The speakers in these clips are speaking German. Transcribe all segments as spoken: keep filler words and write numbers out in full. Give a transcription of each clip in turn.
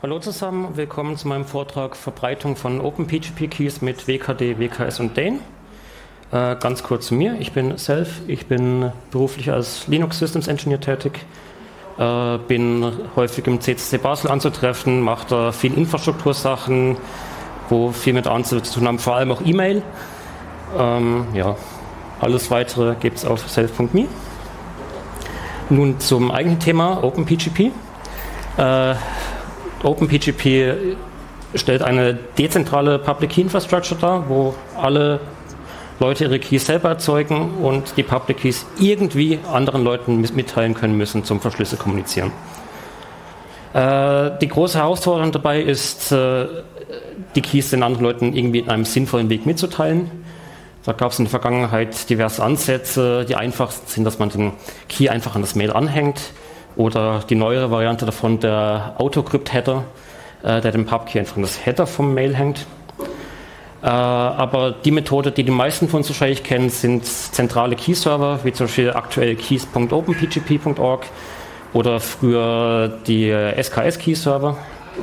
Hallo zusammen, willkommen zu meinem Vortrag Verbreitung von OpenPGP-Keys mit W K D, W K S und Dane. Äh, ganz kurz zu mir, ich bin Self, ich bin beruflich als Linux Systems Engineer tätig, äh, bin häufig im C C C Basel anzutreffen, mache da viel Infrastruktursachen, wo viel mit anderen zu tun haben, vor allem auch E-Mail. Ähm, ja, alles weitere gibt es auf self punkt me. Nun zum eigentlichen Thema OpenPGP. Äh, OpenPGP stellt eine dezentrale Public Key Infrastructure dar, wo alle Leute ihre Keys selber erzeugen und die Public Keys irgendwie anderen Leuten mitteilen können müssen zum Verschlüsse kommunizieren. Äh, die große Herausforderung dabei ist, äh, die Keys den anderen Leuten irgendwie in einem sinnvollen Weg mitzuteilen. Da gab es in der Vergangenheit diverse Ansätze. Die einfachsten sind, dass man den Key einfach an das Mail anhängt. Oder die neuere Variante davon, der Autocrypt-Header, äh, der den Pub-Key einfach an das Header vom Mail hängt. Äh, aber die Methode, die die meisten von uns wahrscheinlich kennen, sind zentrale Key-Server, wie zum Beispiel aktuell keys punkt open p g p punkt org oder früher die S K S-Key-Server.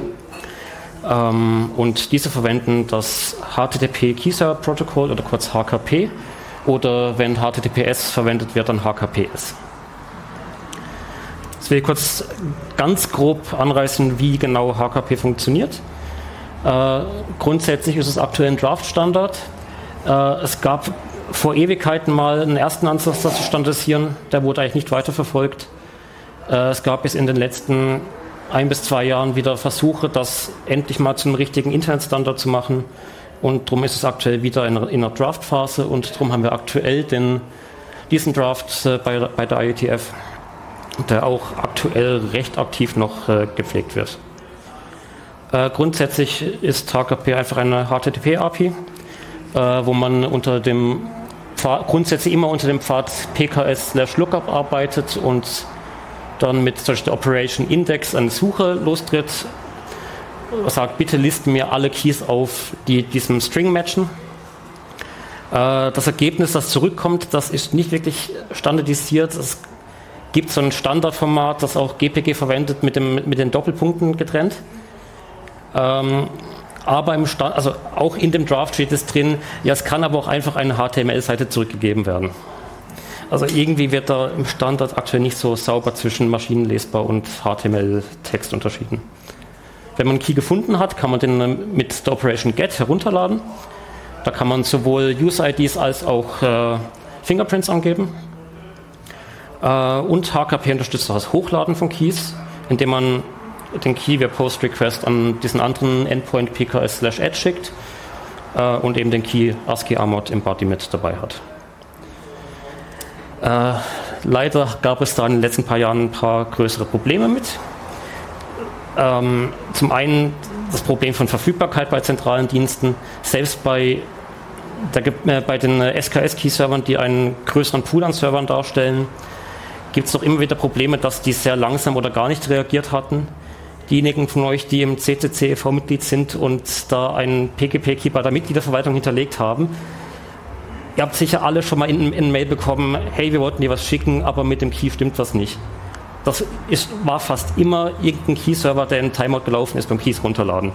Ähm, und diese verwenden das H T T P Key-Server-Protokoll oder kurz H K P oder wenn H T T P S verwendet wird, dann H K P S. Ich will kurz ganz grob anreißen, wie genau H K P funktioniert. Äh, grundsätzlich ist es aktuell ein Draft-Standard. Äh, es gab vor Ewigkeiten mal einen ersten Ansatz, das zu standardisieren. Der wurde eigentlich nicht weiterverfolgt. Äh, es gab bis in den letzten ein bis zwei Jahren wieder Versuche, das endlich mal zum richtigen Internetstandard zu machen. Und darum ist es aktuell wieder in, in einer Draft-Phase und darum haben wir aktuell den, diesen Draft äh, bei, bei der I E T F, der auch aktuell recht aktiv noch äh, gepflegt wird. Äh, grundsätzlich ist H K P einfach eine H T T P-A P I, äh, wo man unter dem Pfad, grundsätzlich immer unter dem Pfad P K S slash lookup arbeitet und dann mit zum Beispiel der Operation Index eine Suche lostritt, sagt, bitte listen mir alle Keys auf, die diesem String matchen. Äh, das Ergebnis, das zurückkommt, das ist nicht wirklich standardisiert. Es gibt so ein Standardformat, das auch G P G verwendet, mit, dem, mit den Doppelpunkten getrennt. Ähm, aber im Stand, also auch in dem Draft steht es drin, ja, es kann aber auch einfach eine H T M L-Seite zurückgegeben werden. Also irgendwie wird da im Standard aktuell nicht so sauber zwischen maschinenlesbar und H T M L-Text unterschieden. Wenn man einen Key gefunden hat, kann man den mit der Operation Get herunterladen. Da kann man sowohl User I Ds als auch äh, Fingerprints angeben. Und H K P unterstützt auch das Hochladen von Keys, indem man den Key via Post Request an diesen anderen Endpoint P K S slash Edge schickt äh, und eben den Key ASCII-Armored Embodiment dabei hat. Äh, leider gab es da in den letzten paar Jahren ein paar größere Probleme mit. Ähm, zum einen das Problem von Verfügbarkeit bei zentralen Diensten, selbst bei, der, äh, bei den S K S-Key-Servern, die einen größeren Pool an Servern darstellen, gibt es doch immer wieder Probleme, dass die sehr langsam oder gar nicht reagiert hatten. Diejenigen von euch, die im C C C e V-Mitglied sind und da einen P G P-Key bei der Mitgliederverwaltung hinterlegt haben, ihr habt sicher alle schon mal in, in Mail bekommen, hey, wir wollten dir was schicken, aber mit dem Key stimmt was nicht. Das ist, war fast immer irgendein Key-Server, der in Timeout gelaufen ist beim Keys runterladen.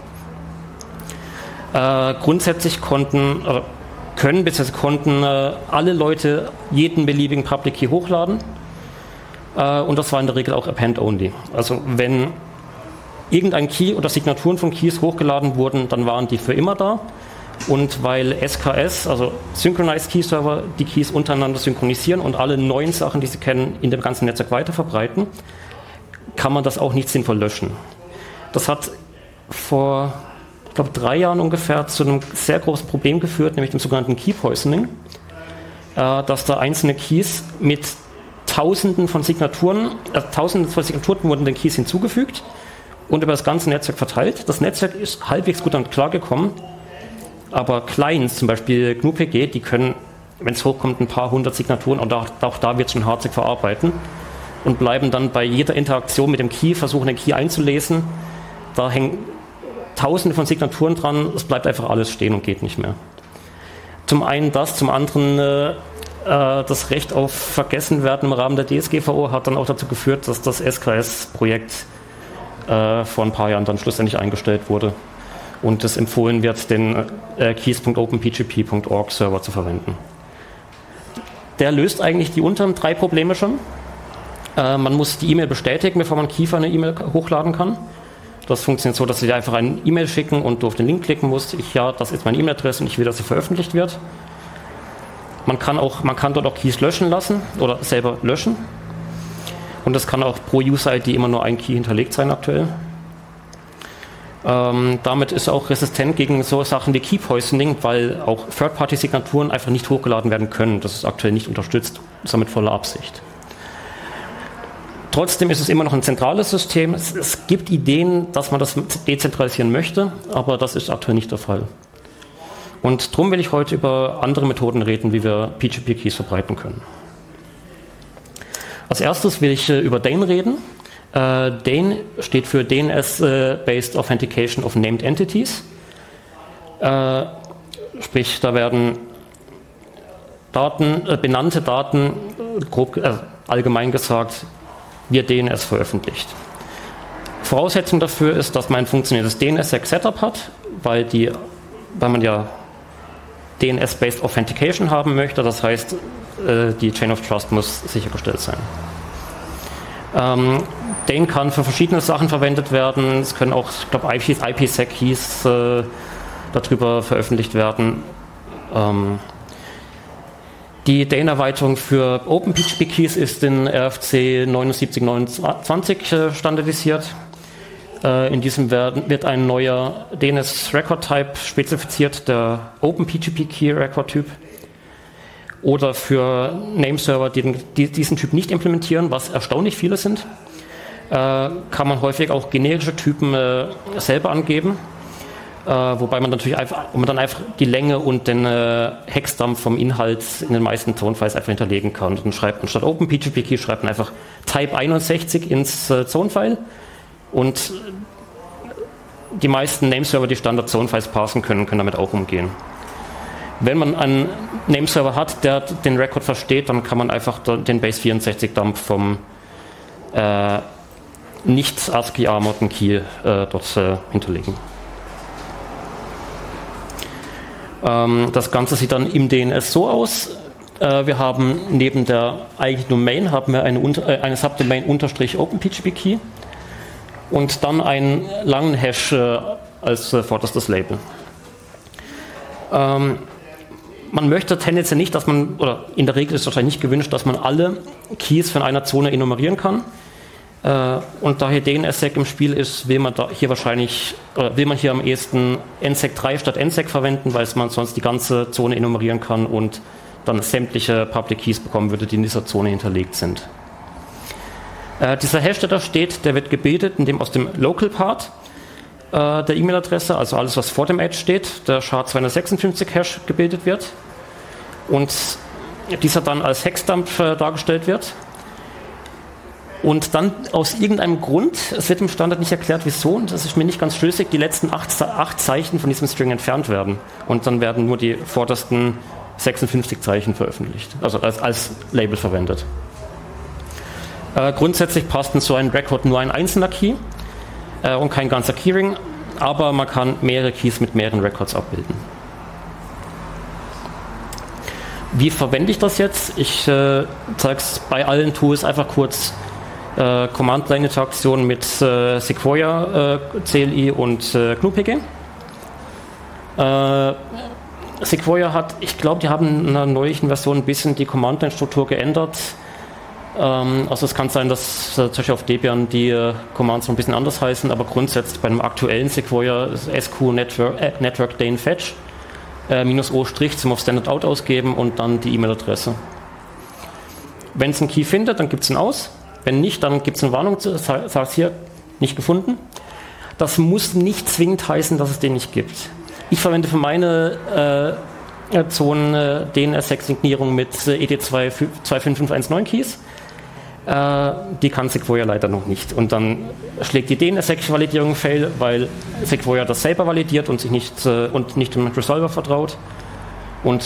Äh, grundsätzlich konnten, äh, können bzw. konnten äh, alle Leute jeden beliebigen Public Key hochladen. Und das war in der Regel auch Append-only. Also wenn irgendein Key oder Signaturen von Keys hochgeladen wurden, dann waren die für immer da. Und weil S K S, also Synchronized Key Server, die Keys untereinander synchronisieren und alle neuen Sachen, die sie kennen, in dem ganzen Netzwerk weiter verbreiten, kann man das auch nicht sinnvoll löschen. Das hat vor, ich glaube, drei Jahren ungefähr zu einem sehr großen Problem geführt, nämlich dem sogenannten Key Poisoning, dass da einzelne Keys mit Tausenden von Signaturen, äh, Tausenden von Signaturen wurden den Keys hinzugefügt und über das ganze Netzwerk verteilt. Das Netzwerk ist halbwegs gut damit klargekommen, aber Clients, zum Beispiel G N U P G, die können, wenn es hochkommt, ein paar hundert Signaturen und auch, auch da wird es schon hart verarbeiten und bleiben dann bei jeder Interaktion mit dem Key, versuchen den Key einzulesen. Da hängen Tausende von Signaturen dran, es bleibt einfach alles stehen und geht nicht mehr. Zum einen das, zum anderen äh, das Recht auf Vergessenwerden im Rahmen der D S G V O hat dann auch dazu geführt, dass das S K S-Projekt äh, vor ein paar Jahren dann schlussendlich eingestellt wurde und es empfohlen wird, den äh, keys punkt open p g p punkt org Server zu verwenden. Der löst eigentlich die unteren drei Probleme schon. Äh, man muss die E-Mail bestätigen, bevor man Key für eine E-Mail hochladen kann. Das funktioniert so, dass Sie einfach eine E-Mail schicken und du auf den Link klicken musst. Ich, ja, das ist meine E-Mail-Adresse und ich will, dass sie veröffentlicht wird. Man kann, auch, man kann dort auch Keys löschen lassen oder selber löschen. Und es kann auch pro User-I D immer nur ein Key hinterlegt sein aktuell. Ähm, damit ist er auch resistent gegen so Sachen wie Key Poisoning, weil auch Third-Party-Signaturen einfach nicht hochgeladen werden können. Das ist aktuell nicht unterstützt, das ist mit voller Absicht. Trotzdem ist es immer noch ein zentrales System. Es, es gibt Ideen, dass man das dezentralisieren möchte, aber das ist aktuell nicht der Fall. Und darum will ich heute über andere Methoden reden, wie wir P G P-Keys verbreiten können. Als erstes will ich äh, über D A N reden. Äh, D A N steht für D N S-Based Authentication of Named Entities. Äh, sprich, da werden Daten, äh, benannte Daten, grob, äh, allgemein gesagt, via D N S veröffentlicht. Voraussetzung dafür ist, dass man ein funktionierendes D N S-Setup hat, weil, die, weil man ja D N S-Based Authentication haben möchte, das heißt, äh, die Chain of Trust muss sichergestellt sein. Ähm, D A N kann für verschiedene Sachen verwendet werden, es können auch, ich glaube, I P sec Keys äh, darüber veröffentlicht werden. Ähm, Die D A N-Erweiterung für Open P G P-Keys ist in R F C neunundsiebzig neunundzwanzig äh, standardisiert. Äh, in diesem werden, wird ein neuer D N S-Record-Type spezifiziert, der Open P G P-Key-Record-Typ. Oder für Nameserver, die, den, die diesen Typ nicht implementieren, was erstaunlich viele sind, äh, kann man häufig auch generische Typen äh, selber angeben. Äh, wobei man natürlich einfach, man dann einfach die Länge und den äh, Hexdump vom Inhalt in den meisten Zonefiles einfach hinterlegen kann. Und dann schreibt man statt Open P G P Key schreibt man einfach Type einundsechzig ins äh, Zonefile und die meisten Nameserver, die Standard Zonefiles parsen können, können damit auch umgehen. Wenn man einen Nameserver hat, der den Record versteht, dann kann man einfach den Base vierundsechzig Dump vom äh, nicht ASCII-armorten Key äh, dort äh, hinterlegen. Das Ganze sieht dann im D N S so aus. Wir haben neben der eigentlichen Domain haben wir eine, eine Subdomain unterstrich OpenPGP-Key und dann einen langen Hash als vorderstes Label. Man möchte tendenziell nicht, dass man, oder in der Regel ist es wahrscheinlich nicht gewünscht, dass man alle Keys von einer Zone enumerieren kann. Und da hier D N S sec im Spiel ist, will man da hier wahrscheinlich, oder will man hier am ehesten N sec drei statt N sec verwenden, weil man sonst die ganze Zone enumerieren kann und dann sämtliche Public Keys bekommen würde, die in dieser Zone hinterlegt sind. Äh, dieser Hash, der da steht, der wird gebildet, indem aus dem Local Part äh, der E-Mail-Adresse, also alles, was vor dem Edge steht, der S H A zweihundertsechsundfünfzig Hash gebildet wird und dieser dann als Hexdump äh, dargestellt wird. Und dann aus irgendeinem Grund, es wird im Standard nicht erklärt, wieso, und das ist mir nicht ganz schlüssig, die letzten acht, acht Zeichen von diesem String entfernt werden. Und dann werden nur die vordersten sechsundfünfzig Zeichen veröffentlicht, also als, als Label verwendet. Äh, grundsätzlich passt in so einen Record nur ein einzelner Key äh, und kein ganzer Keyring, aber man kann mehrere Keys mit mehreren Records abbilden. Wie verwende ich das jetzt? Ich äh, zeige es bei allen Tools einfach kurz. Äh, Command-Line-Interaktion mit äh, Sequoia, äh, C L I und äh, G N U P G. Äh, Sequoia hat, ich glaube, die haben in einer neulichen Version ein bisschen die Command-Line-Struktur geändert. Ähm, also es kann sein, dass äh, zum Beispiel auf Debian die äh, Commands noch ein bisschen anders heißen, aber grundsätzlich bei einem aktuellen Sequoia ist S Q Network, äh, Network Dane Fetch äh, minus O' zum auf Standard Out ausgeben und dann die E-Mail-Adresse. Wenn es einen Key findet, dann gibt es ihn aus. Wenn nicht, dann gibt es eine Warnung, sagt hier, nicht gefunden. Das muss nicht zwingend heißen, dass es den nicht gibt. Ich verwende für meine äh, Zonen äh, D N S-Signierung mit äh, E D zwei fünf fünf eins neun Keys. Äh, die kann Sequoia leider noch nicht. Und dann schlägt die D N S-Validierung fail, weil Sequoia das selber validiert und sich nicht, äh, und nicht dem Resolver vertraut. Und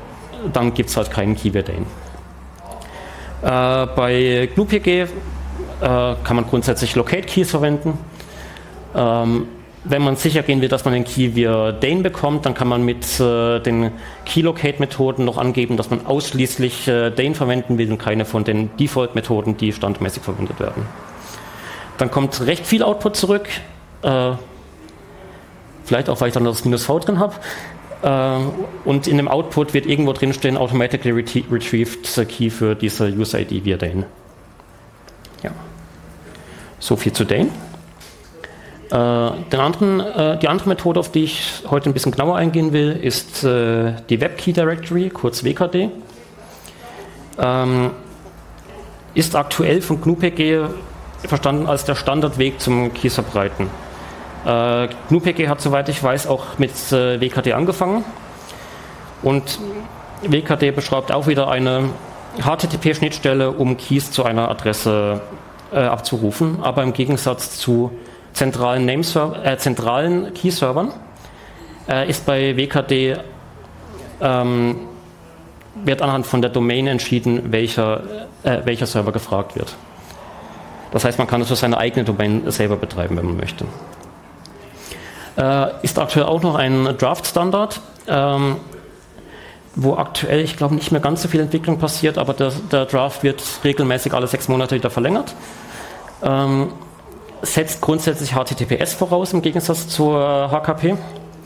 dann gibt es halt keinen Key via D A N. Äh, bei G N U P G äh, kann man grundsätzlich Locate Keys verwenden. Ähm, wenn man sicher gehen will, dass man den Key via Dane bekommt, dann kann man mit äh, den Key-Locate-Methoden noch angeben, dass man ausschließlich äh, Dane verwenden will und keine von den Default-Methoden, die standardmäßig verwendet werden. Dann kommt recht viel Output zurück, äh, vielleicht auch, weil ich dann das Minus V drin habe. Äh, und in dem Output wird irgendwo drin stehen, automatically ret- retrieved Key für diese User I D via Dane. Ja. So viel zu Dane. Äh, den anderen, äh, die andere Methode, auf die ich heute ein bisschen genauer eingehen will, ist äh, die Web Key Directory, kurz W K D. Ähm, ist aktuell von G N U P G verstanden als der Standardweg zum Keys verbreiten. Äh, G N U P G hat, soweit ich weiß, auch mit äh, W K D angefangen. Und W K D beschreibt auch wieder eine H T T P-Schnittstelle, um Keys zu einer Adresse äh, abzurufen, aber im Gegensatz zu zentralen, Nameserver, äh, zentralen Key-Servern äh, ist bei W K D ähm, wird anhand von der Domain entschieden, welcher, äh, welcher Server gefragt wird. Das heißt, man kann es für seine eigene Domain selber betreiben, wenn man möchte. Äh, ist aktuell auch noch ein Draft-Standard, ähm, wo aktuell, ich glaube, nicht mehr ganz so viel Entwicklung passiert, aber der, der Draft wird regelmäßig alle sechs Monate wieder verlängert. Ähm, setzt grundsätzlich H T T P S voraus im Gegensatz zur H K P.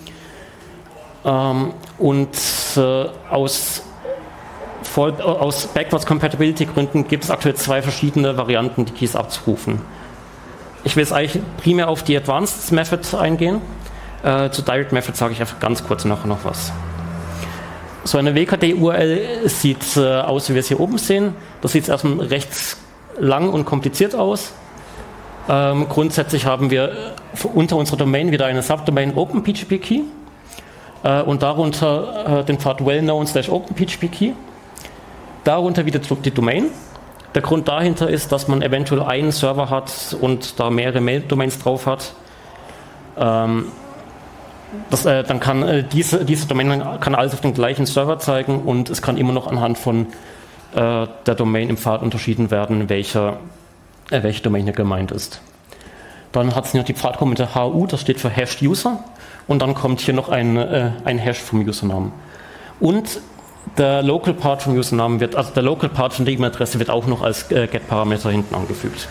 Ähm, und äh, aus, voll, aus Backwards Compatibility Gründen gibt es aktuell zwei verschiedene Varianten, die Keys abzurufen. Ich will jetzt eigentlich primär auf die Advanced Method eingehen. Äh, zu Direct Method sage ich einfach ganz kurz nachher noch was. So eine W K D-U R L sieht äh, aus, wie wir es hier oben sehen. Das sieht erstmal recht lang und kompliziert aus. Ähm, grundsätzlich haben wir unter unserer Domain wieder eine Subdomain OpenPGP-Key äh, und darunter äh, den Pfad well-known slash OpenPGP-Key. Darunter wieder die Domain. Der Grund dahinter ist, dass man eventuell einen Server hat und da mehrere Mail-Domains drauf hat. Ähm, das, äh, dann kann äh, diese, diese Domain kann alles auf den gleichen Server zeigen und es kann immer noch anhand von äh, der Domain im Pfad unterschieden werden, welcher Äh, welche Domain hier gemeint ist. Dann hat es noch die Pfadkommende H U, das steht für Hashed User, und dann kommt hier noch ein, äh, ein Hash vom Usernamen. Und der Local Part vom Usernamen wird, also der Local Part von der E-Mail-Adresse wird auch noch als äh, Get-Parameter hinten angefügt.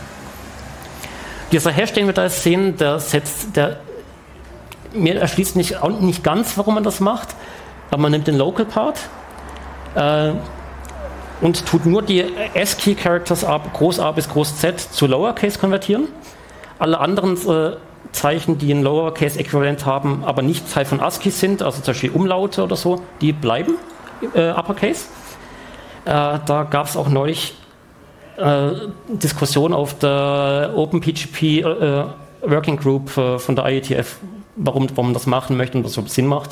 Dieser Hash, den wir da jetzt sehen, der setzt, der mir erschließt nicht, nicht ganz, warum man das macht, aber man nimmt den Local Part äh, und tut nur die ASCII-Characters Groß A bis Groß Z zu Lowercase konvertieren. Alle anderen äh, Zeichen, die ein Lowercase-Äquivalent haben, aber nicht Teil von ASCII sind, also zum Beispiel Umlaute oder so, die bleiben äh, Uppercase. Äh, da gab es auch neulich äh, Diskussionen auf der OpenPGP äh, Working Group äh, von der I E T F, warum, warum man das machen möchte und was so Sinn macht.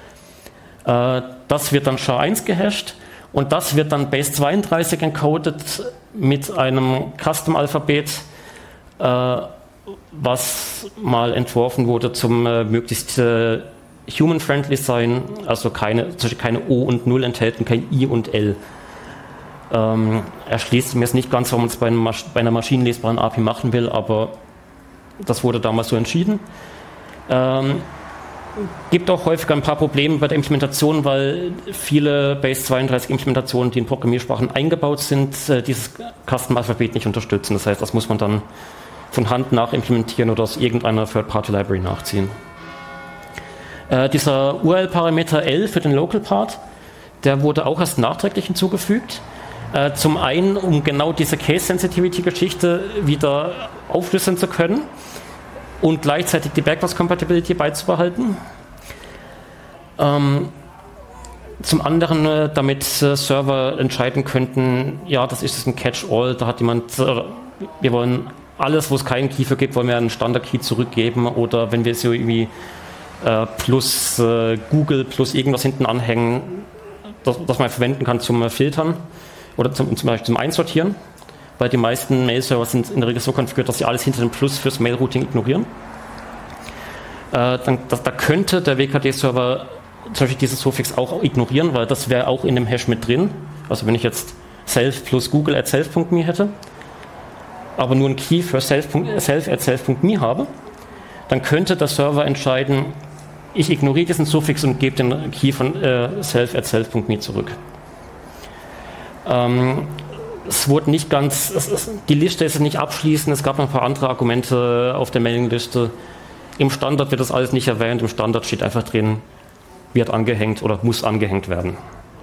Äh, das wird dann S H A eins gehasht. Und das wird dann Base zweiunddreißig encoded mit einem Custom-Alphabet, äh, was mal entworfen wurde zum äh, möglichst äh, human-friendly sein, also keine, keine O und Null enthalten, kein I und L. Ähm, erschließt mir jetzt nicht ganz, warum man es bei, bei einer maschinenlesbaren A P I machen will, aber das wurde damals so entschieden. Ähm, Gibt auch häufig ein paar Probleme bei der Implementation, weil viele Base zweiunddreißig Implementationen, die in Programmiersprachen eingebaut sind, dieses Custom-Alphabet nicht unterstützen. Das heißt, das muss man dann von Hand nachimplementieren oder aus irgendeiner Third-Party-Library nachziehen. Äh, dieser U R L-Parameter L für den Local-Part, der wurde auch erst nachträglich hinzugefügt. Äh, zum einen, um genau diese Case-Sensitivity-Geschichte wieder aufschlüsseln zu können und gleichzeitig die Backwards Compatibility beizubehalten. Ähm, zum anderen, äh, damit äh, Server entscheiden könnten, ja, das ist ein Catch-all, da hat jemand, äh, wir wollen alles, wo es keinen Key für gibt, wollen wir einen Standard-Key zurückgeben, oder wenn wir so irgendwie äh, plus äh, Google plus irgendwas hinten anhängen, das, das man verwenden kann zum äh, Filtern oder zum, zum Beispiel zum Einsortieren. Weil die meisten Mail-Server sind in der Regel so konfiguriert, dass sie alles hinter dem Plus fürs Mail-Routing ignorieren. Äh, dann, das, da könnte der W K D-Server zum Beispiel dieses Suffix auch ignorieren, weil das wäre auch in dem Hash mit drin. Also wenn ich jetzt self plus google at self punkt me hätte. aber nur einen Key für self at self punkt me habe, dann könnte der Server entscheiden, ich ignoriere diesen Suffix und gebe den Key von äh, self at self punkt me zurück. Ähm, es wurde nicht ganz, es, es, die Liste ist nicht abschließend, es gab noch ein paar andere Argumente auf der Mailingliste. Im Standard wird das alles nicht erwähnt, im Standard steht einfach drin, wird angehängt oder muss angehängt werden.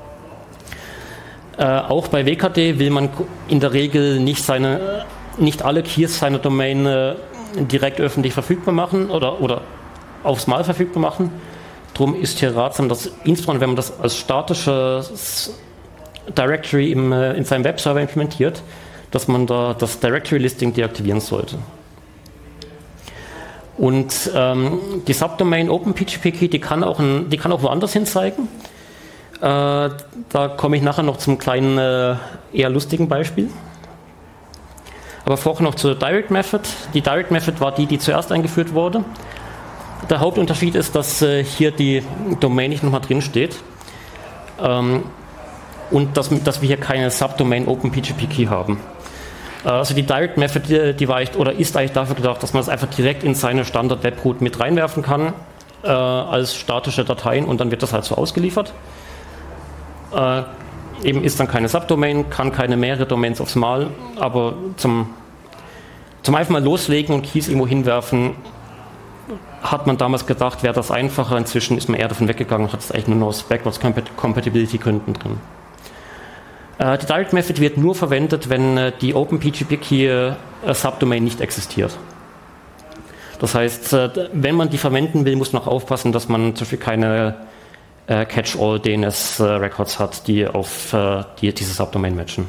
Äh, auch bei W K D will man in der Regel nicht, seine, nicht alle Keys seiner Domain äh, direkt öffentlich verfügbar machen oder, oder aufs Mal verfügbar machen. Darum ist hier ratsam, dass insbesondere wenn man das als statisches Directory im, äh, in seinem Webserver implementiert, dass man da das Directory-Listing deaktivieren sollte. Und ähm, die Subdomain OpenPGP-Key, die kann auch, ein, die kann auch woanders hin zeigen. Äh, da komme ich nachher noch zum kleinen, äh, eher lustigen Beispiel. Aber vorher noch zur Direct Method. Die Direct Method war die, die zuerst eingeführt wurde. Der Hauptunterschied ist, dass äh, hier die Domain nicht nochmal drin steht. Ähm, und dass, dass wir hier keine Subdomain OpenPGP-Key haben. Äh, also die Direct Method, die, die war echt, oder ist eigentlich dafür gedacht, dass man es einfach direkt in seine Standard-Webroot mit reinwerfen kann, äh, als statische Dateien, und dann wird das halt so ausgeliefert. Äh, eben ist dann keine Subdomain, kann keine mehrere Domains aufs Mal, aber zum, zum einfach mal loslegen und Keys irgendwo hinwerfen, hat man damals gedacht, wäre das einfacher. Inzwischen ist man eher davon weggegangen und hat es eigentlich nur noch aus Backwards Compatibility Gründen drin. Äh, die Direct Method wird nur verwendet, wenn äh, die OpenPGP-Key äh, Subdomain nicht existiert. Das heißt, äh, wenn man die verwenden will, muss man auch aufpassen, dass man zum Beispiel keine äh, Catch-all-D N S-Records äh, hat, die auf äh, die, diese Subdomain matchen.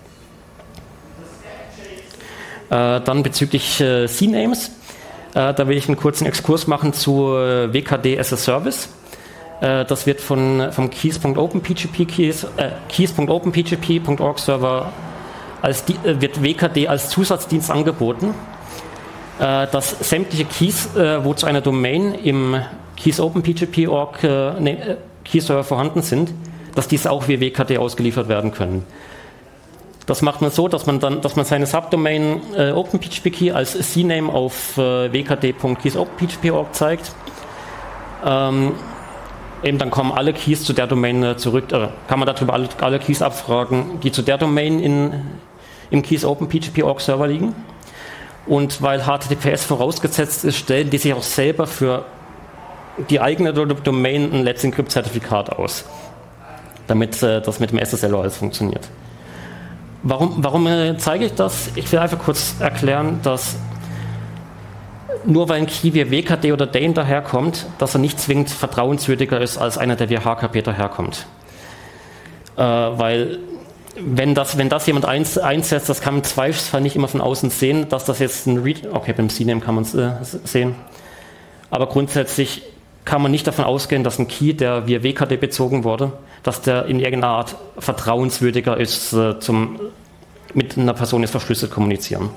Äh, dann bezüglich äh, C Names. Äh, da will ich einen kurzen Exkurs machen zu äh, W K D as a Service. Äh, das wird von, vom keys.openpgp keys, äh, keys.openpgp punkt org Server als die, äh, wird W K D als Zusatzdienst angeboten, äh, dass sämtliche Keys, äh, wo zu einer Domain im keys.openpgp punkt org äh, ne, Key-Server vorhanden sind, dass diese auch wie W K D ausgeliefert werden können. Das macht man so, dass man dann, dass man seine Subdomain äh, OpenPGP-Key als C Name auf äh, w k d punkt keys.openpgp punkt org zeigt. Ähm, eben dann kommen alle Keys zu der Domain äh, zurück, äh, kann man darüber alle, alle Keys abfragen, die zu der Domain in, im keys.openpgp punkt org Server liegen. Und weil H T T P S vorausgesetzt ist, stellen die sich auch selber für die eigene Domain ein Let's Encrypt-Zertifikat aus, damit äh, das mit dem S S L alles funktioniert. Warum, warum äh, zeige ich das? Ich will einfach kurz erklären, dass nur weil ein Key wie W K D oder Dane daherkommt, dass er nicht zwingend vertrauenswürdiger ist als einer, der wie H K P daherkommt. Äh, weil wenn das, wenn das jemand eins, einsetzt, das kann man im Zweifelsfall nicht immer von außen sehen, dass das jetzt ein Read... Okay, beim C Name kann man es äh, sehen. Aber grundsätzlich kann man nicht davon ausgehen, dass ein Key, der via W K D bezogen wurde, dass der in irgendeiner Art vertrauenswürdiger ist, äh, zum mit einer Person jetzt verschlüsselt kommunizieren.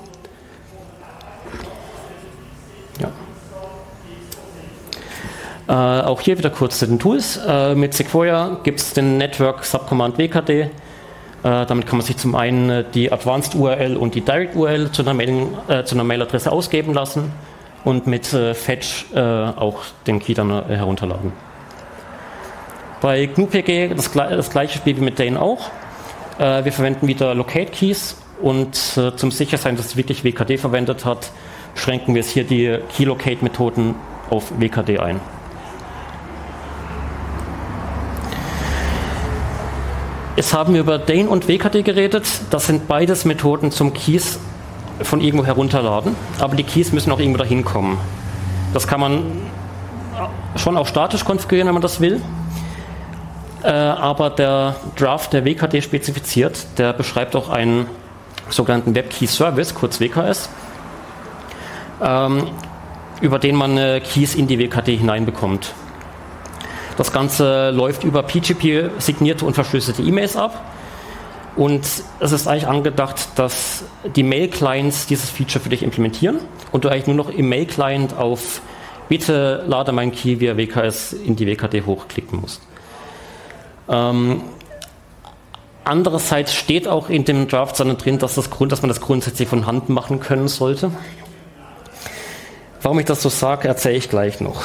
Ja. Äh, auch hier wieder kurz zu den Tools. Äh, mit Sequoia gibt es den Network Subcommand W K D. Äh, damit kann man sich zum einen äh, die Advanced U R L und die Direct U R L zu einer, Mail, äh, zu einer Mailadresse ausgeben lassen und mit äh, Fetch äh, auch den Key dann äh, herunterladen. Bei G N U P G das, das gleiche Spiel wie mit Dane auch. Äh, wir verwenden wieder Locate Keys und äh, zum Sichersein, dass es wirklich W K D verwendet hat, schränken wir es hier die Key-Locate-Methoden auf W K D ein. Jetzt haben wir über Dane und W K D geredet. Das sind beides Methoden zum Keys von irgendwo herunterladen, aber die Keys müssen auch irgendwo dahin kommen. Das kann man schon auch statisch konfigurieren, wenn man das will. Äh, aber der Draft, der W K D spezifiziert, der beschreibt auch einen sogenannten Web Key Service, kurz W K S, ähm, über den man äh, Keys in die W K D hineinbekommt. Das Ganze läuft über P G P signierte und verschlüsselte E-Mails ab. Und es ist eigentlich angedacht, dass die Mail-Clients dieses Feature für dich implementieren und du eigentlich nur noch im Mail-Client auf bitte lade mein Key via W K S in die W K D hochklicken musst. Ähm, Andererseits steht auch in dem Draft-Standard drin, dass, das Grund, dass man das grundsätzlich von Hand machen können sollte. Warum ich das so sage, erzähle ich gleich noch.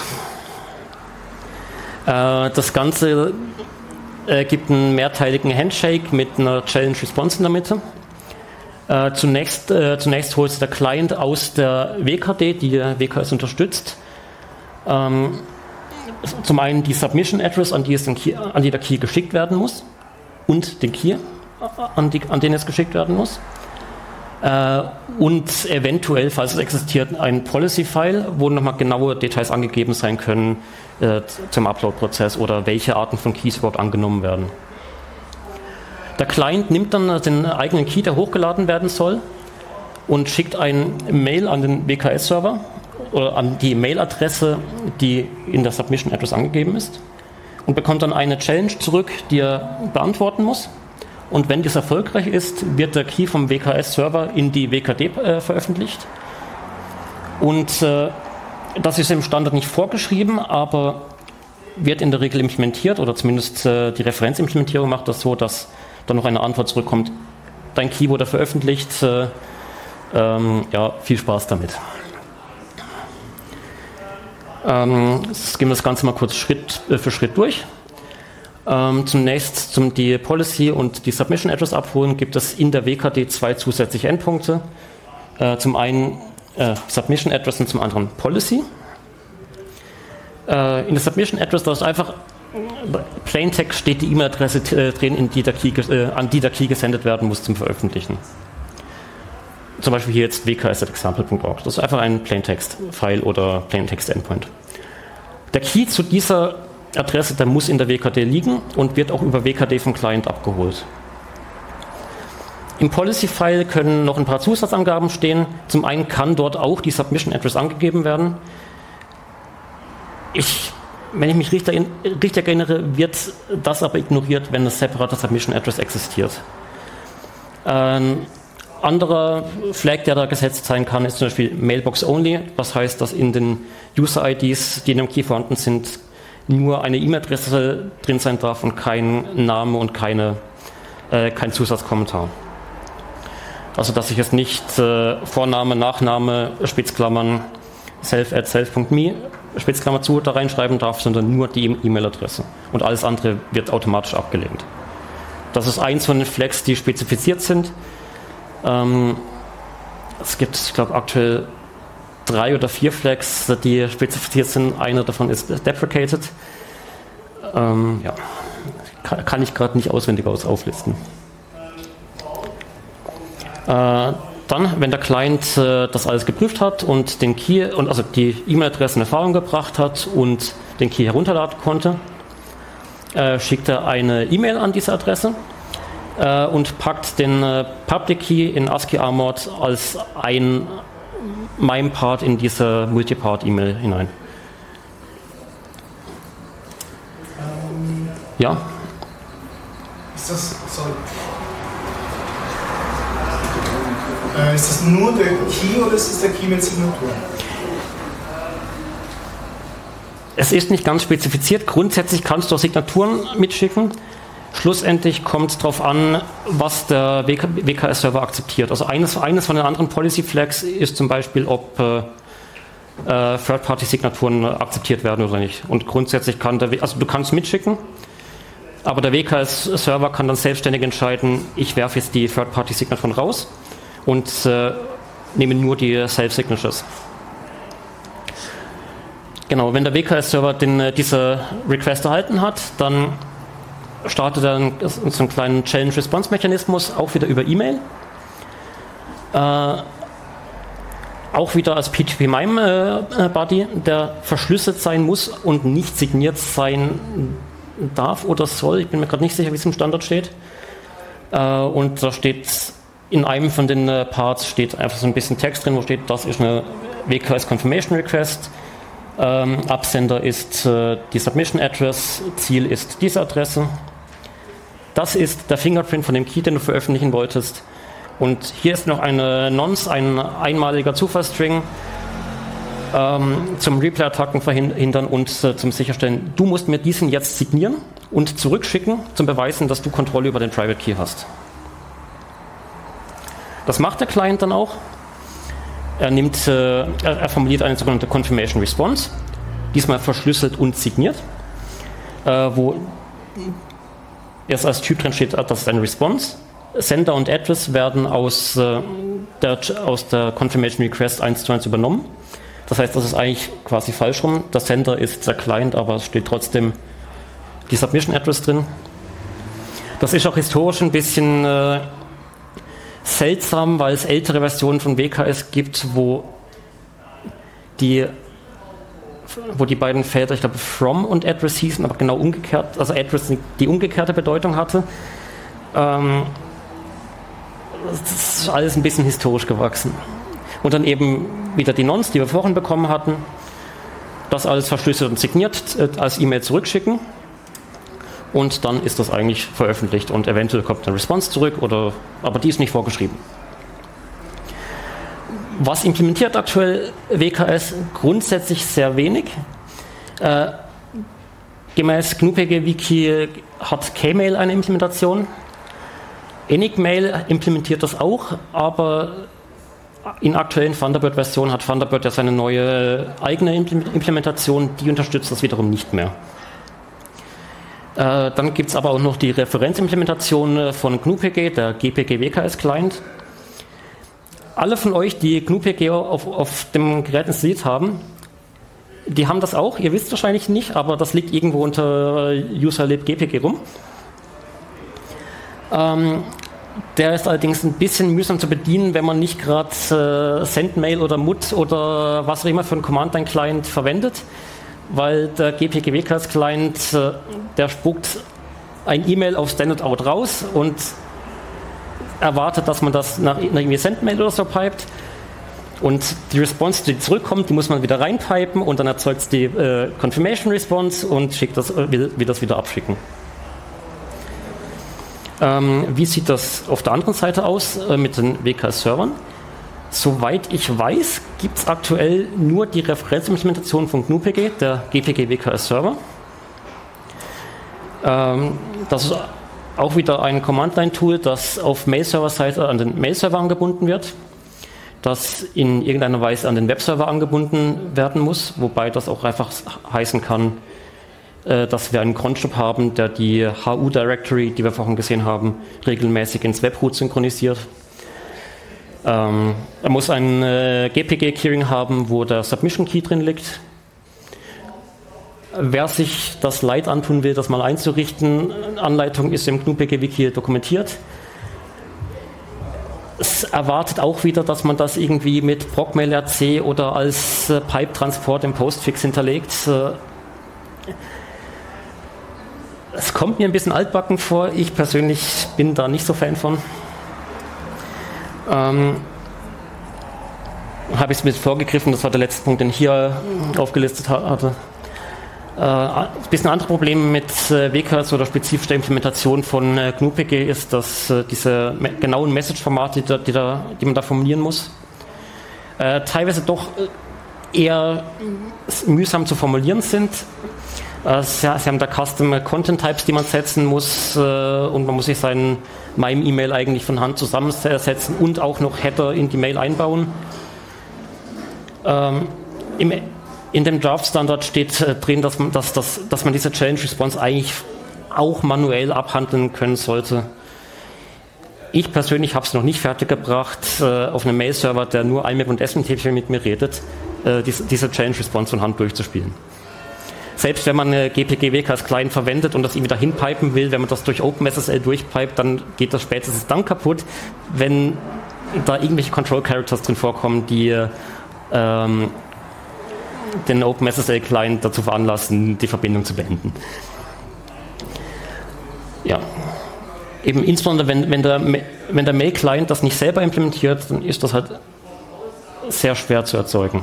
Äh, das Ganze äh, gibt einen mehrteiligen Handshake mit einer Challenge-Response in der Mitte. Äh, zunächst, äh, zunächst holt der Client aus der W K D, die W K S unterstützt, ähm, zum einen die Submission Address, an die, es den Key, an die der Key geschickt werden muss, und den Key, an, die, an den es geschickt werden muss. Äh, und eventuell, falls es existiert, ein Policy-File, wo nochmal genaue Details angegeben sein können äh, zum Upload-Prozess oder welche Arten von Keys überhaupt angenommen werden. Der Client nimmt dann den eigenen Key, der hochgeladen werden soll, und schickt ein Mail an den W K S-Server oder an die Mailadresse, die in der Submission-Address angegeben ist, und bekommt dann eine Challenge zurück, die er beantworten muss. Und wenn dies erfolgreich ist, wird der Key vom W K S-Server in die W K D äh, veröffentlicht. Und äh, das ist im Standard nicht vorgeschrieben, aber wird in der Regel implementiert, oder zumindest äh, die Referenzimplementierung macht das so, dass dann noch eine Antwort zurückkommt. Dein Key wurde veröffentlicht, äh, ähm, ja, viel Spaß damit. Ähm, jetzt gehen wir das Ganze mal kurz Schritt äh, für Schritt durch. Ähm, zunächst zum die Policy und die Submission Address abholen, gibt es in der W K D zwei zusätzliche Endpunkte. Äh, zum einen äh, Submission Address und zum anderen Policy. Äh, in der Submission Address, da ist einfach Plaintext steht die E-Mail-Adresse äh, drin, in die der Key, äh, an die der Key gesendet werden muss zum Veröffentlichen. Zum Beispiel hier jetzt w k s at example punkt org. Das ist einfach ein Plaintext-File oder Plaintext-Endpoint. Der Key zu dieser Adresse, der muss in der W K D liegen und wird auch über W K D vom Client abgeholt. Im Policy-File können noch ein paar Zusatzangaben stehen. Zum einen kann dort auch die Submission-Address angegeben werden. Ich, wenn ich mich richtig, richtig erinnere, wird das aber ignoriert, wenn eine separate Submission-Address existiert. Ähm, Anderer Flag, der da gesetzt sein kann, ist zum Beispiel Mailbox Only. Was heißt, dass in den User-I Ds, die in dem Key vorhanden sind, nur eine E-Mail-Adresse drin sein darf und kein Name und keine, äh, kein Zusatzkommentar. Also dass ich jetzt nicht äh, Vorname, Nachname, Spitzklammern, self at self punkt me, Spitzklammer zu, da reinschreiben darf, sondern nur die E-Mail-Adresse. Und alles andere wird automatisch abgelehnt. Das ist eins von den Flags, die spezifiziert sind. Ähm, es gibt, ich glaube, aktuell drei oder vier Flags, die spezifiziert sind. Einer davon ist deprecated. Ähm, ja, kann, kann ich gerade nicht auswendig aus auflisten. Äh, dann, wenn der Client äh, das alles geprüft hat und den Key und also die E-Mail-Adresse in Erfahrung gebracht hat und den Key herunterladen konnte, äh, schickt er eine E-Mail an diese Adresse äh, und packt den äh, Public Key in ASCII Armored als ein MIME-Part in diese Multipart-E-Mail hinein. Ähm, ja? Ist das, sorry. Äh, ist das nur der Key oder ist es der Key mit Signatur? Es ist nicht ganz spezifiziert. Grundsätzlich kannst du auch Signaturen mitschicken. Schlussendlich kommt es darauf an, was der W K S-Server akzeptiert. Also eines, eines von den anderen Policy-Flags ist zum Beispiel, ob äh, äh, Third-Party-Signaturen akzeptiert werden oder nicht. Und grundsätzlich kann der, also du kannst mitschicken, aber der W K S-Server kann dann selbstständig entscheiden, ich werfe jetzt die Third-Party-Signaturen raus und äh, nehme nur die Self-Signatures. Genau, wenn der W K S-Server den, diese Request erhalten hat, dann startet er einen, so einen kleinen Challenge-Response-Mechanismus, auch wieder über E-Mail. Äh, auch wieder als P G P-MIME-Buddy, äh, der verschlüsselt sein muss und nicht signiert sein darf oder soll. Ich bin mir gerade nicht sicher, wie es im Standard steht. Äh, und da steht in einem von den äh, Parts steht einfach so ein bisschen Text drin, wo steht, das ist eine W K S-Confirmation Request. Ähm, Absender ist äh, die Submission Address, Ziel ist diese Adresse. Das ist der Fingerprint von dem Key, den du veröffentlichen wolltest. Und hier ist noch eine Nonce, ein einmaliger Zufallsstring. ähm, zum Replay-Attacken verhindern und äh, zum Sicherstellen, du musst mir diesen jetzt signieren und zurückschicken, zum Beweisen, dass du Kontrolle über den Private Key hast. Das macht der Client dann auch. Er, nimmt, äh, er, er formuliert eine sogenannte Confirmation Response, diesmal verschlüsselt und signiert, äh, wo erst als Typ drin steht, das ist eine Response. Sender und Address werden aus, äh, der, aus der Confirmation Request eins zu eins übernommen. Das heißt, das ist eigentlich quasi falsch rum. Der Sender ist der Client, aber es steht trotzdem die Submission Address drin. Das ist auch historisch ein bisschen äh, seltsam, weil es ältere Versionen von W K S gibt, wo die, wo die beiden Felder, ich glaube, from und Address hießen, aber genau umgekehrt, also Address die umgekehrte Bedeutung hatte. Ähm, das ist alles ein bisschen historisch gewachsen. Und dann eben wieder die Nonce, die wir vorhin bekommen hatten, das alles verschlüsselt und signiert äh, als E-Mail zurückschicken. Und dann ist das eigentlich veröffentlicht und eventuell kommt eine Response zurück, oder, aber die ist nicht vorgeschrieben. Was implementiert aktuell W K S? Grundsätzlich sehr wenig. Äh, gemäß G N U P G Wiki hat Kmail eine Implementation. Enigmail implementiert das auch, aber in aktuellen Thunderbird-Versionen hat Thunderbird ja seine neue eigene Implementation, die unterstützt das wiederum nicht mehr. Äh, dann gibt es aber auch noch die Referenzimplementation von G N U P G, der G P G W K S Client. Alle von euch, die G N U P G auf, auf dem Gerät installiert haben, die haben das auch. Ihr wisst wahrscheinlich nicht, aber das liegt irgendwo unter userlib G P G rum. Ähm, der ist allerdings ein bisschen mühsam zu bedienen, wenn man nicht gerade äh, Sendmail oder Mut oder was auch immer für einen Command-Line-Client verwendet, weil der G P G W K S-Client, äh, der spuckt ein E-Mail auf Standard-Out raus und erwartet, dass man das nach, nach irgendwie Sendmail oder so pipet. Und die Response, die zurückkommt, die muss man wieder reinpipen und dann erzeugt es die äh, Confirmation Response und schickt das, will, will das wieder abschicken. Ähm, wie sieht das auf der anderen Seite aus äh, mit den W K S-Servern? Soweit ich weiß, gibt es aktuell nur die Referenzimplementation von G N U P G, der G P G W K S-Server. Ähm, das ist auch wieder ein Command-Line-Tool, das auf Mail-Server-Seite an den Mail-Server angebunden wird, das in irgendeiner Weise an den Webserver angebunden werden muss, wobei das auch einfach heißen kann, dass wir einen Cronjob haben, der die H U-Directory, die wir vorhin gesehen haben, regelmäßig ins Webroot synchronisiert. Ähm, er muss ein äh, G P G-Keyring haben, wo der Submission-Key drin liegt. Wer sich das Leid antun will, das mal einzurichten, Anleitung ist im G N U P G-Wiki dokumentiert. Es erwartet auch wieder, dass man das irgendwie mit procmail.rc oder als äh, Pipe-Transport im Postfix hinterlegt. Äh, Es kommt mir ein bisschen altbacken vor, ich persönlich bin da nicht so Fan von. Ähm, habe ich es mit vorgegriffen, das war der letzte Punkt, den ich hier aufgelistet hatte. Äh, ein bisschen andere Probleme mit äh, W K S oder spezifischer Implementation von äh, G N U P G ist, dass äh, diese me- genauen Message-Formate, die, die, da, die man da formulieren muss, äh, teilweise doch eher mühsam zu formulieren sind. Sie haben da Custom Content Types, die man setzen muss, und man muss sich seinen MIME-E-Mail eigentlich von Hand zusammensetzen und auch noch Header in die Mail einbauen. Ähm, im, in dem Draft-Standard steht äh, drin, dass man, dass, dass, dass man diese Challenge-Response eigentlich auch manuell abhandeln können sollte. Ich persönlich habe es noch nicht fertiggebracht, äh, auf einem Mail-Server, der nur I M A P und S M T P mit mir redet, äh, diese, diese Challenge-Response von Hand durchzuspielen. Selbst wenn man eine G P G W K S-Client verwendet und das irgendwie dahin pipen will, wenn man das durch OpenSSL durchpipet, dann geht das spätestens dann kaputt, wenn da irgendwelche Control-Characters drin vorkommen, die ähm, den OpenSSL-Client dazu veranlassen, die Verbindung zu beenden. Ja, eben insbesondere wenn, wenn der, wenn der Mail-Client das nicht selber implementiert, dann ist das halt sehr schwer zu erzeugen.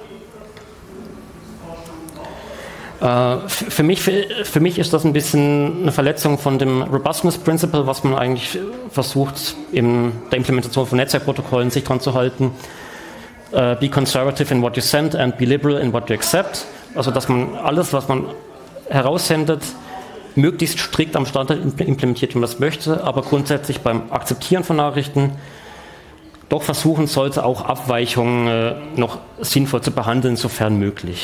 Für mich, für mich ist das ein bisschen eine Verletzung von dem Robustness Principle, was man eigentlich versucht, in der Implementation von Netzwerkprotokollen sich dran zu halten. uh, be conservative in what you send and be liberal in what you accept. Also dass man alles, was man heraussendet, möglichst strikt am Standard implementiert, wie man das möchte, aber grundsätzlich beim Akzeptieren von Nachrichten doch versuchen sollte, auch Abweichungen äh, noch sinnvoll zu behandeln, sofern möglich.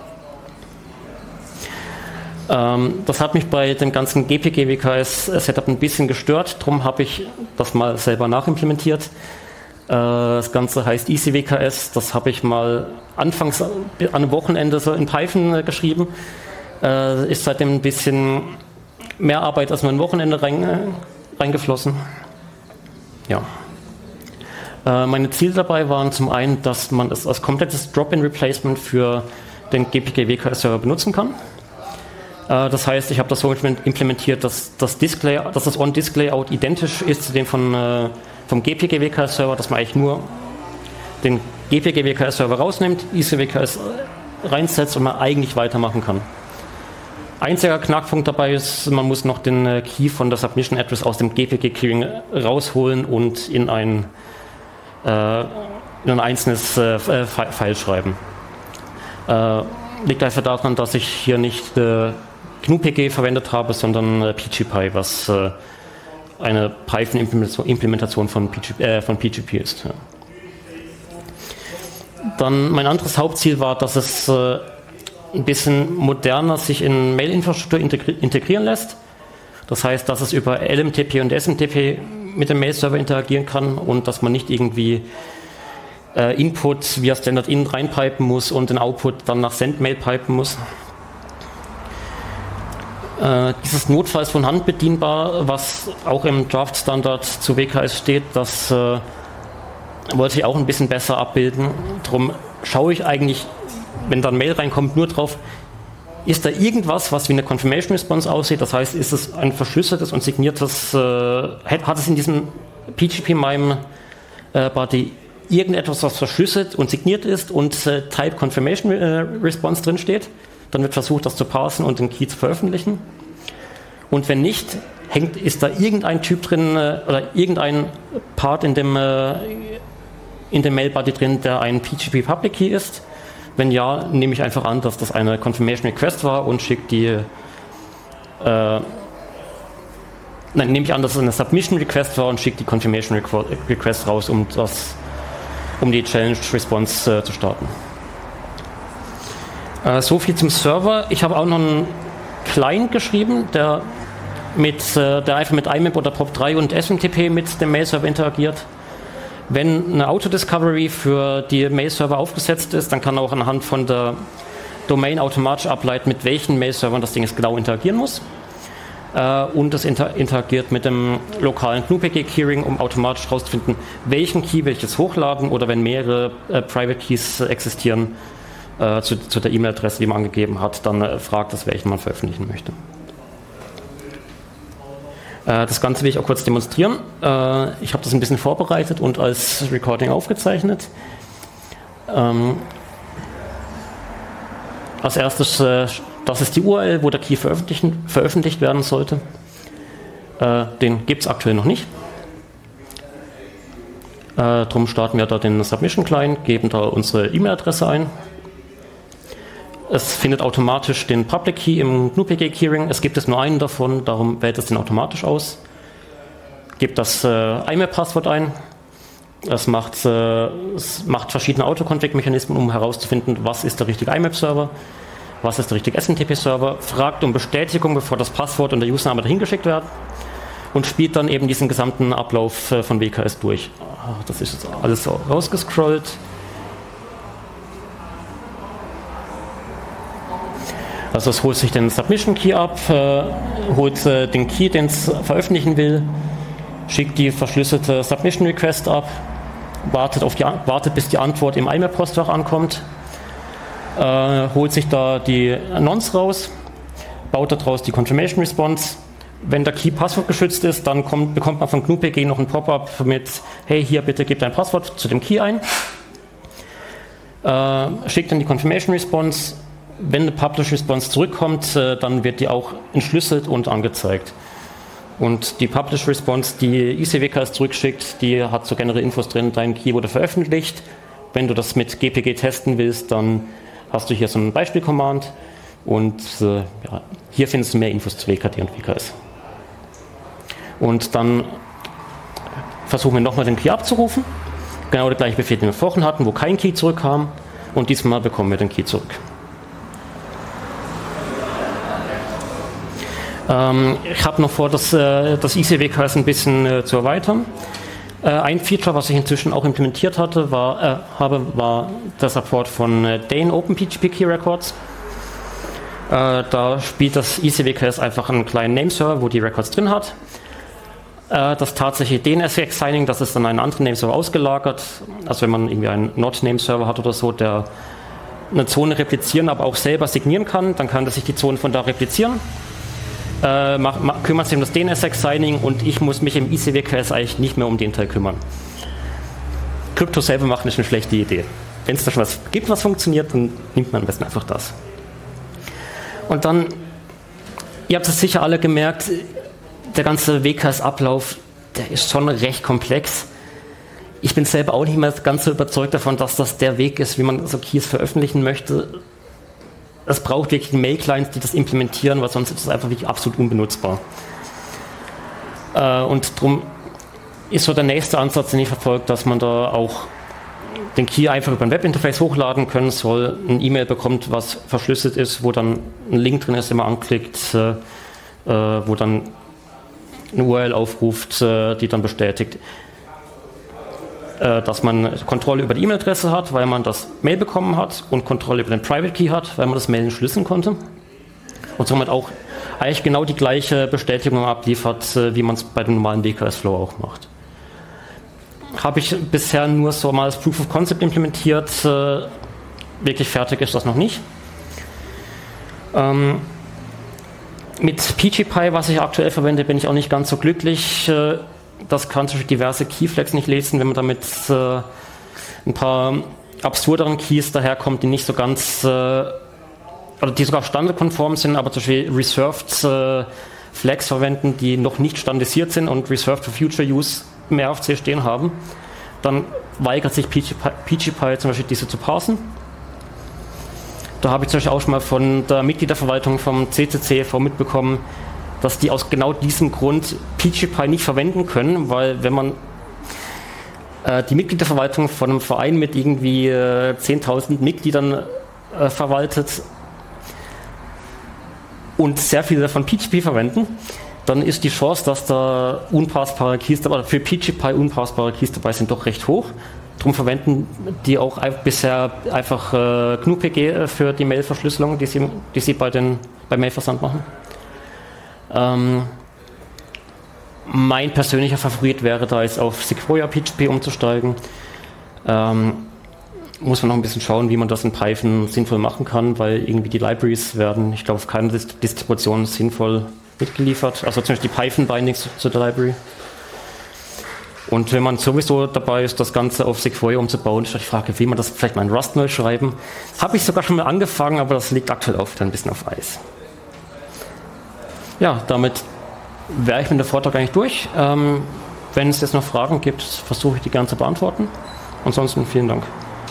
Ähm, das hat mich bei dem ganzen G P G W K S-Setup ein bisschen gestört, darum habe ich das mal selber nachimplementiert. Äh, das Ganze heißt I C W K S, das habe ich mal anfangs an einem Wochenende so in Python äh, geschrieben. Äh, ist seitdem ein bisschen mehr Arbeit als nur ein Wochenende rein, äh, reingeflossen. Ja. Äh, meine Ziele dabei waren zum einen, dass man es als komplettes Drop-in-Replacement für den G P G W K S-Server benutzen kann. Äh, das heißt, ich habe das so implementiert, dass das, Display, dass das On-Disk-Layout identisch ist zu dem von, äh, vom G P G W K S-Server, dass man eigentlich nur den G P G W K S-Server rausnimmt, I C W K S reinsetzt und man eigentlich weitermachen kann. Einziger Knackpunkt dabei ist, man muss noch den äh, Key von der Submission Address aus dem G P G-Keyring rausholen und in ein, äh, in ein einzelnes äh, File schreiben. Äh, liegt einfach daran, dass ich hier nicht äh, G N U P G verwendet habe, sondern äh, P G P, was äh, eine Python-Implementation von, äh, von P G P ist. Ja. Dann mein anderes Hauptziel war, dass es äh, ein bisschen moderner sich in Mail-Infrastruktur integri- integrieren lässt. Das heißt, dass es über L M T P und S M T P mit dem Mail-Server interagieren kann und dass man nicht irgendwie äh, Input via Standard-In reinpipen muss und den Output dann nach Send-Mail pipen muss. Äh, dieses notfalls von Hand bedienbar, was auch im Draft-Standard zu W K S steht, das äh, wollte ich auch ein bisschen besser abbilden. Darum schaue ich eigentlich, wenn dann Mail reinkommt, nur drauf, ist da irgendwas, was wie eine Confirmation Response aussieht? Das heißt, ist es ein verschlüsseltes und signiertes, äh, hat es in diesem P G P-MIME äh, Body irgendetwas, was verschlüsselt und signiert ist und äh, Type Confirmation äh, Response drin steht? Dann wird versucht, das zu parsen und den Key zu veröffentlichen. Und wenn nicht, hängt, ist da irgendein Typ drin äh, oder irgendein Part in dem, äh, in dem Mail-Body drin, der ein P G P Public Key ist? Wenn ja, nehme ich einfach an, dass das eine Confirmation Request war und schicke die äh, nein, nehme ich an, dass es eine Submission Request war und schicke die Confirmation Request raus, um das, um die Challenge Response äh, zu starten. Äh, so viel zum Server. Ich habe auch noch einen Client geschrieben, der mit äh, der einfach mit I M A P oder P O P drei und S M T P mit dem Mail-Server interagiert. Wenn eine Autodiscovery für die Mail-Server aufgesetzt ist, dann kann auch anhand von der Domain automatisch ableiten, mit welchen Mail-Servern das Ding jetzt genau interagieren muss. Äh, und es inter- interagiert mit dem lokalen G N U P G-Keyring, um automatisch herauszufinden, welchen Key will ich jetzt hochladen oder wenn mehrere äh, Private Keys äh, existieren äh, zu, zu der E-Mail-Adresse, die man angegeben hat, dann äh, fragt es, welchen man veröffentlichen möchte. Das Ganze will ich auch kurz demonstrieren. Ich habe das ein bisschen vorbereitet und als Recording aufgezeichnet. Als erstes, das ist die U R L, wo der Key veröffentlicht werden sollte. Den gibt es aktuell noch nicht. Darum starten wir da den Submission Client, geben da unsere E-Mail-Adresse ein. Es findet automatisch den Public Key im G N U P G-Keyring. Es gibt es nur einen davon, darum wählt es den automatisch aus. Gebt das äh, I M A P-Passwort ein. Es macht, äh, es macht verschiedene Autoconfig-Mechanismen, um herauszufinden, was ist der richtige I M A P-Server, was ist der richtige S M T P-Server. Fragt um Bestätigung, bevor das Passwort und der Username dahin geschickt werden. Und spielt dann eben diesen gesamten Ablauf äh, von W K S durch. Das ist jetzt alles so rausgescrollt. Also es holt sich den Submission Key ab, äh, holt äh, den Key, den es veröffentlichen will, schickt die verschlüsselte Submission Request ab, wartet, auf die, wartet bis die Antwort im I M A P-Postfach ankommt, äh, holt sich da die Nonce raus, baut daraus die Confirmation Response. Wenn der Key passwortgeschützt ist, dann kommt, bekommt man von G N U P G noch ein Pop-up mit hey, hier bitte gib dein Passwort zu dem Key ein. Äh, schickt dann die Confirmation Response. Wenn eine Publish Response zurückkommt, äh, dann wird die auch entschlüsselt und angezeigt. Und die Publish Response, die I C W K S zurückschickt, die hat so generelle Infos drin, dein Key wurde veröffentlicht, wenn du das mit G P G testen willst, dann hast du hier so ein Beispiel-Command und äh, ja, hier findest du mehr Infos zu W K D und W K S. Und dann versuchen wir nochmal den Key abzurufen. Genau der gleiche Befehl, den wir vorhin hatten, wo kein Key zurückkam. Und diesmal bekommen wir den Key zurück. Ähm, ich habe noch vor, das, äh, das Easy W K S ein bisschen äh, zu erweitern. Äh, ein Feature, was ich inzwischen auch implementiert hatte, war, äh, habe, war der Support von äh, Dane OpenPGP Key Records. Äh, da spielt das Easy W K S einfach einen kleinen Nameserver, wo die Records drin hat. Äh, das tatsächliche D N S-Signing, das ist dann einen anderen Nameserver ausgelagert. Also wenn man irgendwie einen Not-Nameserver hat oder so, der eine Zone replizieren, aber auch selber signieren kann, dann kann das sich die Zone von da replizieren. Äh, mach, mach, kümmert sich um das D N S-Signing und ich muss mich im Easy W K S eigentlich nicht mehr um den Teil kümmern. Krypto selber machen ist eine schlechte Idee. Wenn es da schon was gibt, was funktioniert, dann nimmt man am besten einfach das. Und dann, ihr habt es sicher alle gemerkt, der ganze W K S-Ablauf, der ist schon recht komplex. Ich bin selber auch nicht mehr ganz so überzeugt davon, dass das der Weg ist, wie man so Keys veröffentlichen möchte. Es braucht wirklich Mail-Clients, die das implementieren, weil sonst ist es einfach wirklich absolut unbenutzbar. Äh, und darum ist so der nächste Ansatz, den ich verfolge, dass man da auch den Key einfach über ein Webinterface hochladen können soll, ein E-Mail bekommt, was verschlüsselt ist, wo dann ein Link drin ist, den man anklickt, äh, wo dann eine U R L aufruft, äh, die dann bestätigt, äh, dass man Kontrolle über die E-Mail-Adresse hat, weil man das Mail bekommen hat und Kontrolle über den Private Key hat, weil man das Mail entschlüsseln konnte und somit auch eigentlich genau die gleiche Bestätigung abliefert, äh, wie man es bei dem normalen W K S-Flow auch macht. Habe ich bisher nur so mal als Proof of Concept implementiert, äh, wirklich fertig ist das noch nicht. Ähm, Mit PGPy, was ich aktuell verwende, bin ich auch nicht ganz so glücklich. Das kann zum Beispiel diverse Keyflags nicht lesen, wenn man damit äh, ein paar absurderen Keys daherkommt, die nicht so ganz, äh, oder die sogar standardkonform sind, aber zum Beispiel Reserved äh, Flags verwenden, die noch nicht standardisiert sind und Reserved for Future Use im R F C stehen haben. Dann weigert sich PGPy, PGPy zum Beispiel diese zu parsen. Da habe ich zum Beispiel auch schon mal von der Mitgliederverwaltung vom C C C V mitbekommen, dass die aus genau diesem Grund PGPy nicht verwenden können, weil wenn man äh, die Mitgliederverwaltung von einem Verein mit irgendwie äh, zehntausend Mitgliedern äh, verwaltet und sehr viele davon P G P verwenden, dann ist die Chance, dass da unpassbare Keys, oder für PGPy unpassbare Keys dabei sind, doch recht hoch. Darum verwenden die auch bisher einfach äh, G N U P G für die Mail-Verschlüsselung, die sie, die sie bei den, beim Mailversand machen. Ähm, mein persönlicher Favorit wäre da jetzt auf Sequoia P G P umzusteigen. Ähm, muss man noch ein bisschen schauen, wie man das in Python sinnvoll machen kann, weil irgendwie die Libraries werden, ich glaube, auf keiner Distribution sinnvoll mitgeliefert. Also zum Beispiel die Python-Bindings zu der Library. Und wenn man sowieso dabei ist, das Ganze auf Sequoia umzubauen, ist die Frage, wie man das vielleicht mal in Rust neu schreiben. Habe ich sogar schon mal angefangen, aber das liegt aktuell auch wieder ein bisschen auf Eis. Ja, damit wäre ich mit dem Vortrag eigentlich durch. Ähm, wenn es jetzt noch Fragen gibt, versuche ich die gerne zu beantworten. Ansonsten vielen Dank.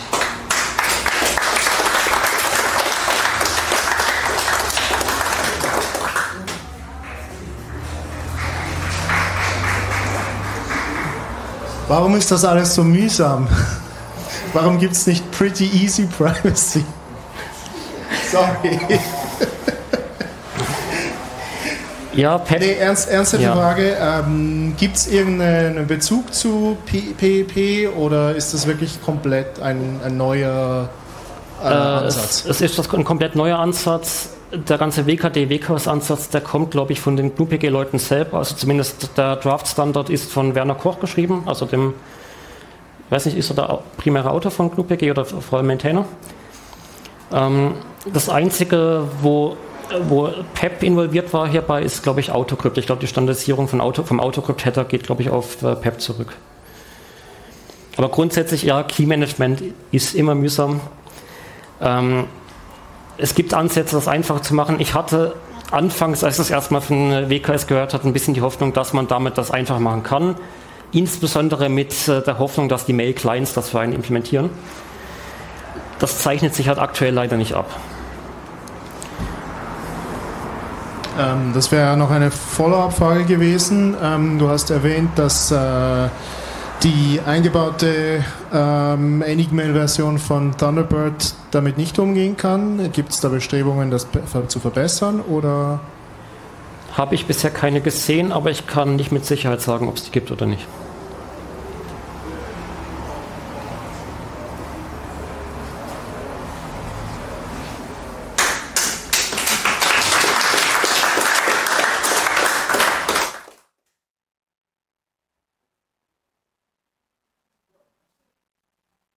Warum ist das alles so mühsam? Warum gibt es nicht Pretty Easy Privacy? Sorry. Ja, Pep. Nee, ernst, ernsthafte ja. Frage. Ähm, gibt es irgendeinen Bezug zu P E P oder ist das wirklich komplett ein, ein neuer äh, Ansatz? Es, es ist das ein komplett neuer Ansatz. Der ganze W K D-W K S-Ansatz, der kommt, glaube ich, von den G N U P G-Leuten selber. Also zumindest der Draft-Standard ist von Werner Koch geschrieben, also dem, ich weiß nicht, ist er der primäre Autor von G N U P G oder vor allem Maintainer. Ähm, das Einzige, wo, wo Pep involviert war hierbei, ist, glaube ich, Autocrypt. Ich glaube, die Standardisierung von Auto, vom Autocrypt-Header geht, glaube ich, auf äh, Pep zurück. Aber grundsätzlich, ja, Key-Management ist immer mühsam. Ähm, Es gibt Ansätze, das einfacher zu machen. Ich hatte anfangs, als ich das erste Mal von W K S gehört habe, ein bisschen die Hoffnung, dass man damit das einfach machen kann. Insbesondere mit der Hoffnung, dass die Mail-Clients das für einen implementieren. das zeichnet sich halt aktuell leider nicht ab. Ähm, das wäre noch eine Follow-up-Frage gewesen. Ähm, du hast erwähnt, dass äh, die eingebaute ähm, Enigmail-Version von Thunderbird damit nicht umgehen kann. Gibt es da Bestrebungen, das zu verbessern? Oder? Habe ich bisher keine gesehen, aber ich kann nicht mit Sicherheit sagen, ob es die gibt oder nicht.